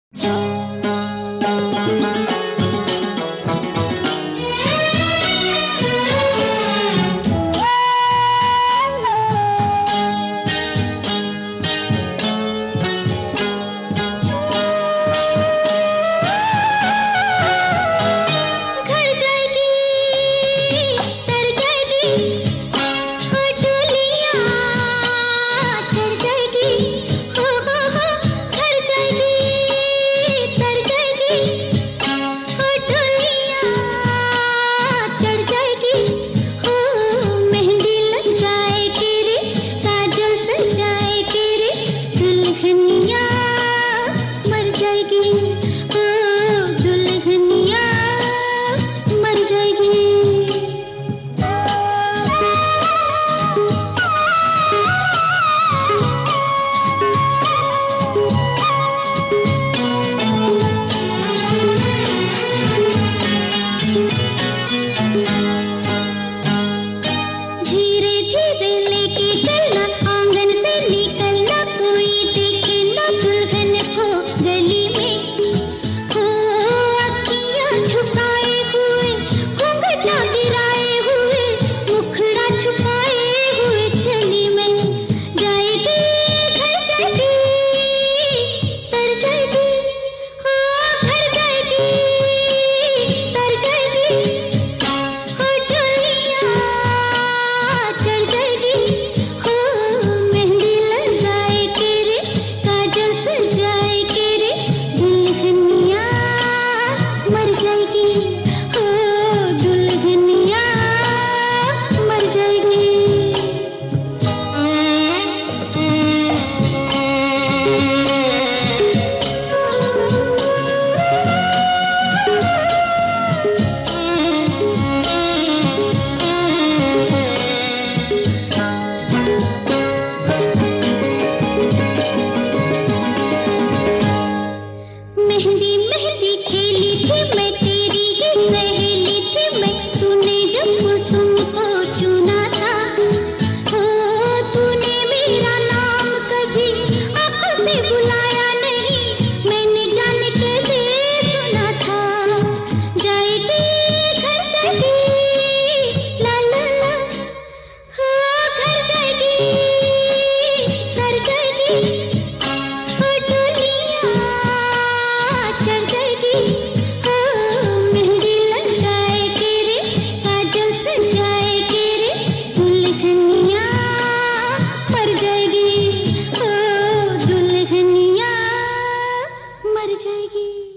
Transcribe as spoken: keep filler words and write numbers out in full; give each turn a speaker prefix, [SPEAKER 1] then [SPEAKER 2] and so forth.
[SPEAKER 1] मेहंदी मेहंदी खेली थी मैं, तेरी ही सहेली थी मैं, तूने जब कुसुम को चुना था, ओ तूने मेरा नाम कभी आँखों से बुलाया नहीं, मैंने जाने कैसे सुना था। जाएगी घर जाएगी ला ला ला, हाँ घर जाएगी घर जाएगी, मर जाएगी।